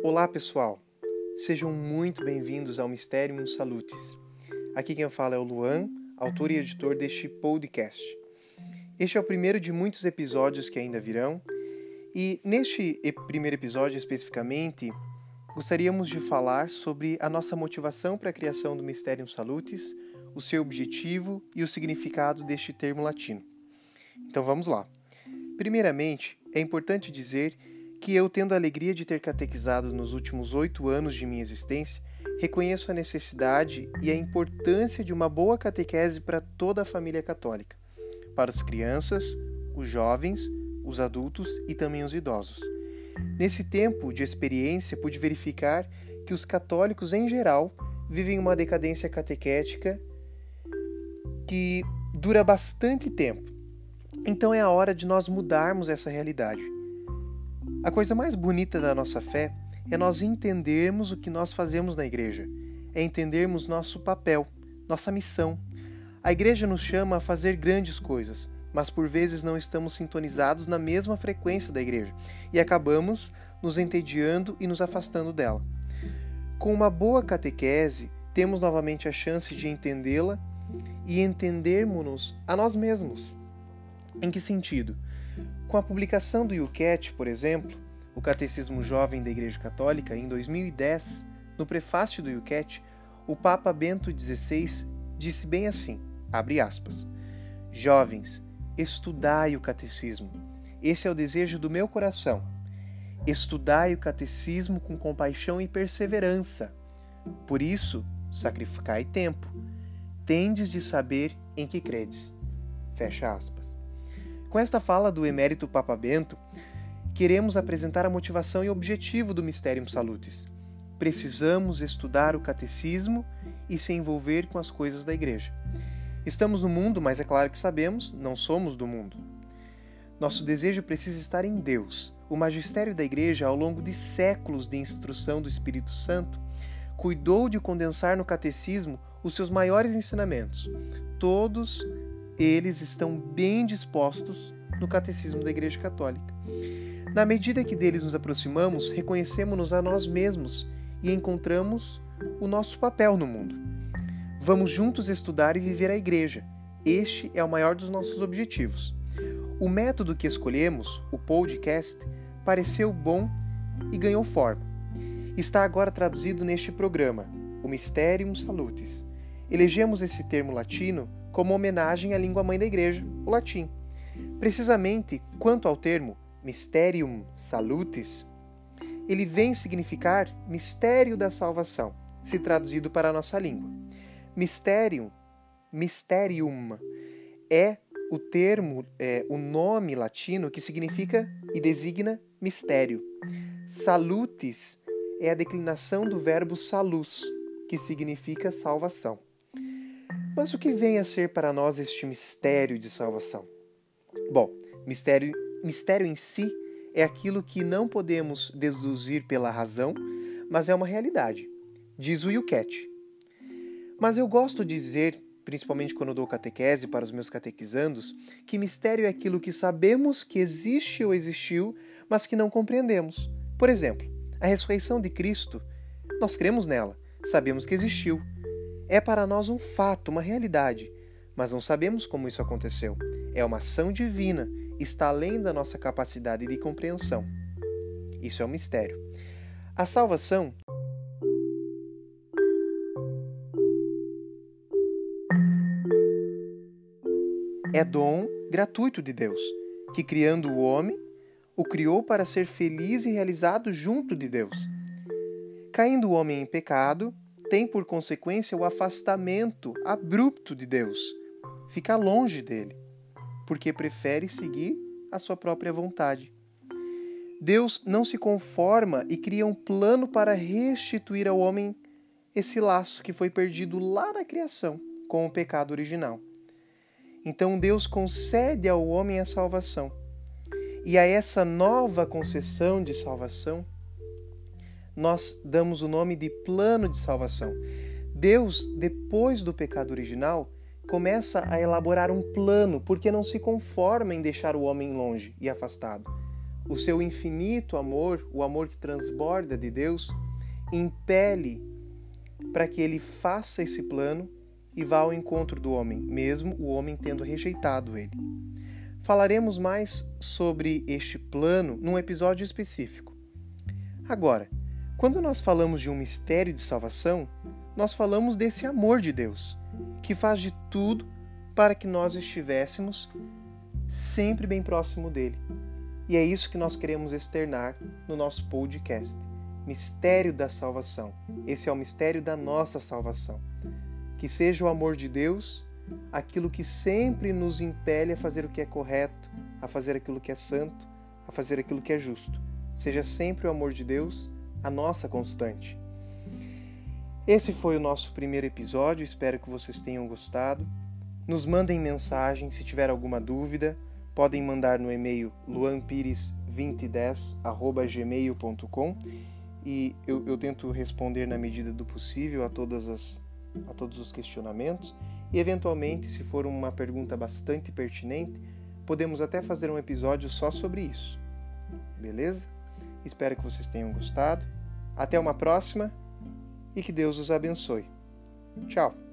Olá pessoal, sejam muito bem-vindos ao Mysterium Salutis. Aqui quem fala é o Luan, autor e editor deste podcast. Este é o primeiro de muitos episódios que ainda virão, e neste primeiro episódio especificamente, gostaríamos de falar sobre a nossa motivação para a criação do Mysterium Salutis, o seu objetivo e o significado deste termo latino. Então vamos lá. Primeiramente, é importante dizer que eu, tendo a alegria de ter catequizado nos últimos 8 anos de minha existência, reconheço a necessidade e a importância de uma boa catequese para toda a família católica, para as crianças, os jovens, os adultos e também os idosos. Nesse tempo de experiência, pude verificar que os católicos, em geral, vivem uma decadência catequética que dura bastante tempo. Então é a hora de nós mudarmos essa realidade. A coisa mais bonita da nossa fé é nós entendermos o que nós fazemos na igreja, é entendermos nosso papel, nossa missão. A igreja nos chama a fazer grandes coisas, mas por vezes não estamos sintonizados na mesma frequência da igreja e acabamos nos entediando e nos afastando dela. Com uma boa catequese, temos novamente a chance de entendê-la e entendermos-nos a nós mesmos. Em que sentido? Com a publicação do YouCat, por exemplo, o Catecismo Jovem da Igreja Católica, em 2010, no prefácio do YouCat, o Papa Bento XVI disse bem assim, abre aspas, "Jovens, estudai o Catecismo. Esse é o desejo do meu coração. Estudai o Catecismo com compaixão e perseverança. Por isso, sacrificai tempo. Tendes de saber em que credes." Fecha aspas. Com esta fala do emérito Papa Bento, queremos apresentar a motivação e objetivo do Mysterium Salutis. Precisamos estudar o catecismo e se envolver com as coisas da igreja. Estamos no mundo, mas é claro que sabemos, não somos do mundo. Nosso desejo precisa estar em Deus. O magistério da igreja, ao longo de séculos de instrução do Espírito Santo, cuidou de condensar no catecismo os seus maiores ensinamentos. Todos eles estão bem dispostos no Catecismo da Igreja Católica. Na medida que deles nos aproximamos, reconhecemos-nos a nós mesmos e encontramos o nosso papel no mundo. Vamos juntos estudar e viver a Igreja. Este é o maior dos nossos objetivos. O método que escolhemos, o podcast, pareceu bom e ganhou forma. Está agora traduzido neste programa, o Mysterium Salutis. Elegemos esse termo latino como homenagem à língua mãe da igreja, o latim. Precisamente quanto ao termo Mysterium Salutis, ele vem significar mistério da salvação, se traduzido para a nossa língua. Mysterium é o termo, o nome latino que significa e designa mistério. Salutis é a declinação do verbo salus, que significa salvação. Mas o que vem a ser para nós este mistério de salvação? Bom, mistério em si é aquilo que não podemos deduzir pela razão, mas é uma realidade, diz o YouCat. Mas eu gosto de dizer, principalmente quando dou catequese para os meus catequizandos, que mistério é aquilo que sabemos que existe ou existiu, mas que não compreendemos. Por exemplo, a ressurreição de Cristo, nós cremos nela, sabemos que existiu. É para nós um fato, uma realidade, mas não sabemos como isso aconteceu. É uma ação divina, está além da nossa capacidade de compreensão. Isso é um mistério. A salvação é dom gratuito de Deus, que criando o homem, o criou para ser feliz e realizado junto de Deus. Caindo o homem em pecado, tem por consequência o afastamento abrupto de Deus. Fica longe dele, porque prefere seguir a sua própria vontade. Deus não se conforma e cria um plano para restituir ao homem esse laço que foi perdido lá na criação, com o pecado original. Então Deus concede ao homem a salvação. E a essa nova concessão de salvação, nós damos o nome de plano de salvação. Deus, depois do pecado original, começa a elaborar um plano, porque não se conforma em deixar o homem longe e afastado. o seu infinito amor, o amor que transborda de Deus, impele para que ele faça esse plano e vá ao encontro do homem, mesmo o homem tendo rejeitado ele. Falaremos mais sobre este plano num episódio específico. Agora, quando nós falamos de um mistério de salvação, nós falamos desse amor de Deus, que faz de tudo para que nós estivéssemos sempre bem próximo dele. E é isso que nós queremos externar no nosso podcast. Mistério da salvação. Esse é o mistério da nossa salvação. Que seja o amor de Deus aquilo que sempre nos impele a fazer o que é correto, a fazer aquilo que é santo, a fazer aquilo que é justo. Seja sempre o amor de Deus a nossa constante. Esse foi o nosso primeiro episódio, espero que vocês tenham gostado. Nos mandem mensagem, se tiver alguma dúvida, podem mandar no e-mail luanpires2010@gmail.com e eu tento responder na medida do possível a todos os questionamentos e, eventualmente, se for uma pergunta bastante pertinente, podemos até fazer um episódio só sobre isso. Beleza? Espero que vocês tenham gostado. Até uma próxima e que Deus os abençoe. Tchau!